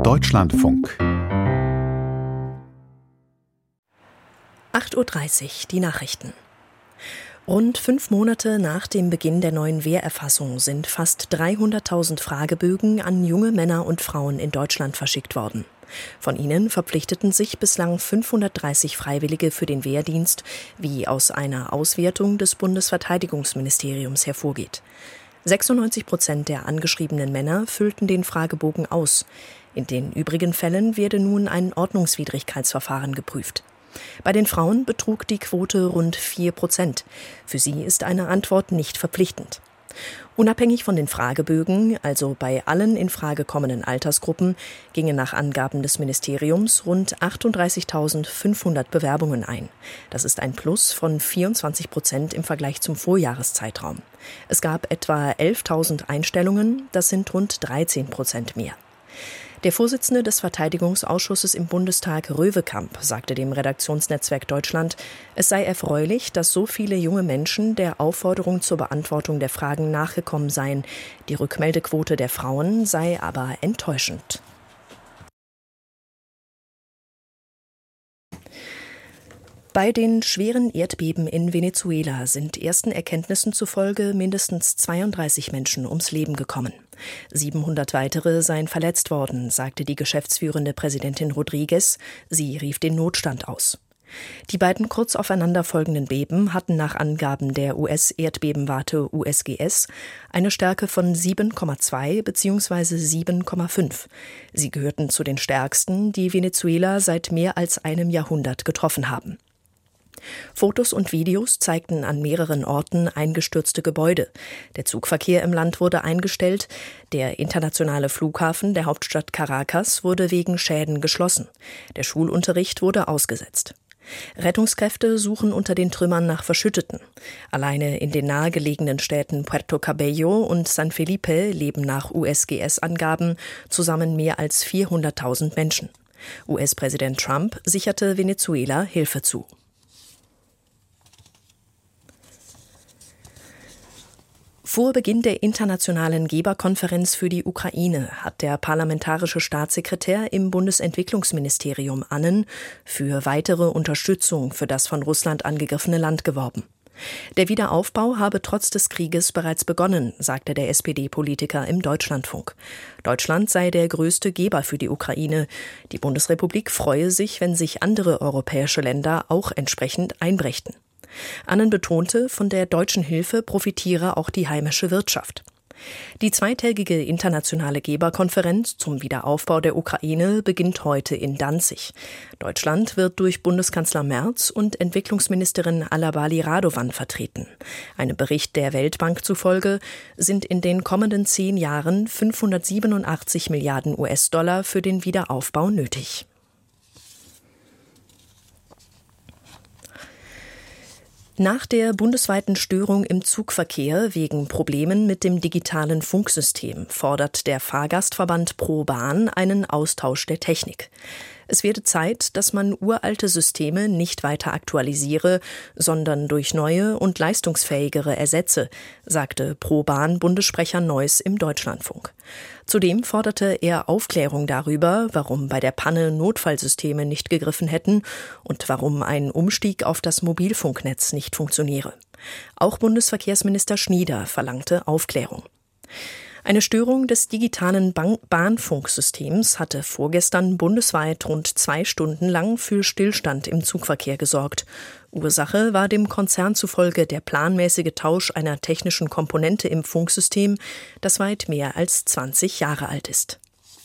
Deutschlandfunk 8:30 Uhr, die Nachrichten. Rund 5 Monate nach dem Beginn der neuen Wehrerfassung sind fast 300.000 Fragebögen an junge Männer und Frauen in Deutschland verschickt worden. Von ihnen verpflichteten sich bislang 530 Freiwillige für den Wehrdienst, wie aus einer Auswertung des Bundesverteidigungsministeriums hervorgeht. 96% der angeschriebenen Männer füllten den Fragebogen aus. In den übrigen Fällen werde nun ein Ordnungswidrigkeitsverfahren geprüft. Bei den Frauen betrug die Quote rund 4%. Für sie ist eine Antwort nicht verpflichtend. Unabhängig von den Fragebögen, also bei allen in Frage kommenden Altersgruppen, gingen nach Angaben des Ministeriums rund 38.500 Bewerbungen ein. Das ist ein Plus von 24% im Vergleich zum Vorjahreszeitraum. Es gab etwa 11.000 Einstellungen, das sind rund 13% mehr. Der Vorsitzende des Verteidigungsausschusses im Bundestag, Röwekamp, sagte dem Redaktionsnetzwerk Deutschland, es sei erfreulich, dass so viele junge Menschen der Aufforderung zur Beantwortung der Fragen nachgekommen seien. Die Rückmeldequote der Frauen sei aber enttäuschend. Bei den schweren Erdbeben in Venezuela sind ersten Erkenntnissen zufolge mindestens 32 Menschen ums Leben gekommen. 700 weitere seien verletzt worden, sagte die geschäftsführende Präsidentin Rodriguez. Sie rief den Notstand aus. Die beiden kurz aufeinander folgenden Beben hatten nach Angaben der US-Erdbebenwarte USGS eine Stärke von 7,2 bzw. 7,5. Sie gehörten zu den stärksten, die Venezuela seit mehr als einem Jahrhundert getroffen haben. Fotos und Videos zeigten an mehreren Orten eingestürzte Gebäude. Der Zugverkehr im Land wurde eingestellt. Der internationale Flughafen der Hauptstadt Caracas wurde wegen Schäden geschlossen. Der Schulunterricht wurde ausgesetzt. Rettungskräfte suchen unter den Trümmern nach Verschütteten. Alleine in den nahegelegenen Städten Puerto Cabello und San Felipe leben nach USGS-Angaben zusammen mehr als 400.000 Menschen. US-Präsident Trump sicherte Venezuela Hilfe zu. Vor Beginn der internationalen Geberkonferenz für die Ukraine hat der parlamentarische Staatssekretär im Bundesentwicklungsministerium Annen für weitere Unterstützung für das von Russland angegriffene Land geworben. Der Wiederaufbau habe trotz des Krieges bereits begonnen, sagte der SPD-Politiker im Deutschlandfunk. Deutschland sei der größte Geber für die Ukraine. Die Bundesrepublik freue sich, wenn sich andere europäische Länder auch entsprechend einbrächten. Annen betonte, von der deutschen Hilfe profitiere auch die heimische Wirtschaft. Die zweitägige internationale Geberkonferenz zum Wiederaufbau der Ukraine beginnt heute in Danzig. Deutschland wird durch Bundeskanzler Merz und Entwicklungsministerin Alabali Radovan vertreten. Einem Bericht der Weltbank zufolge sind in den kommenden 10 Jahren 587 Milliarden US-Dollar für den Wiederaufbau nötig. Nach der bundesweiten Störung im Zugverkehr wegen Problemen mit dem digitalen Funksystem fordert der Fahrgastverband ProBahn einen Austausch der Technik. Es werde Zeit, dass man uralte Systeme nicht weiter aktualisiere, sondern durch neue und leistungsfähigere ersetze, sagte ProBahn-Bundessprecher Neuss im Deutschlandfunk. Zudem forderte er Aufklärung darüber, warum bei der Panne Notfallsysteme nicht gegriffen hätten und warum ein Umstieg auf das Mobilfunknetz nicht funktioniere. Auch Bundesverkehrsminister Schnieder verlangte Aufklärung. Eine Störung des digitalen Bahnfunksystems hatte vorgestern bundesweit rund 2 Stunden lang für Stillstand im Zugverkehr gesorgt. Ursache war dem Konzern zufolge der planmäßige Tausch einer technischen Komponente im Funksystem, das weit mehr als 20 Jahre alt ist.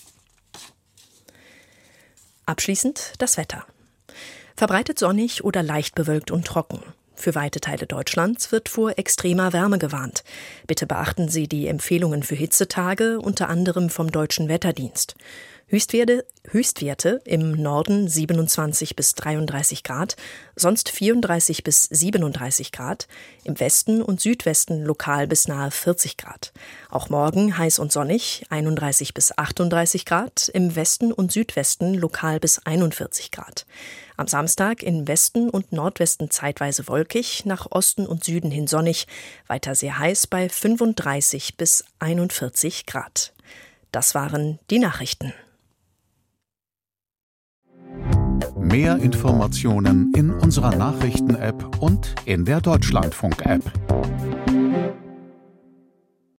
Abschließend das Wetter. Verbreitet sonnig oder leicht bewölkt und trocken. Für weite Teile Deutschlands wird vor extremer Wärme gewarnt. Bitte beachten Sie die Empfehlungen für Hitzetage, unter anderem vom Deutschen Wetterdienst. Höchstwerte im Norden 27 bis 33 Grad, sonst 34 bis 37 Grad, im Westen und Südwesten lokal bis nahe 40 Grad. Auch morgen heiß und sonnig, 31 bis 38 Grad, im Westen und Südwesten lokal bis 41 Grad. Am Samstag im Westen und Nordwesten zeitweise wolkig, nach Osten und Süden hin sonnig, weiter sehr heiß bei 35 bis 41 Grad. Das waren die Nachrichten. Mehr Informationen in unserer Nachrichten-App und in der Deutschlandfunk-App.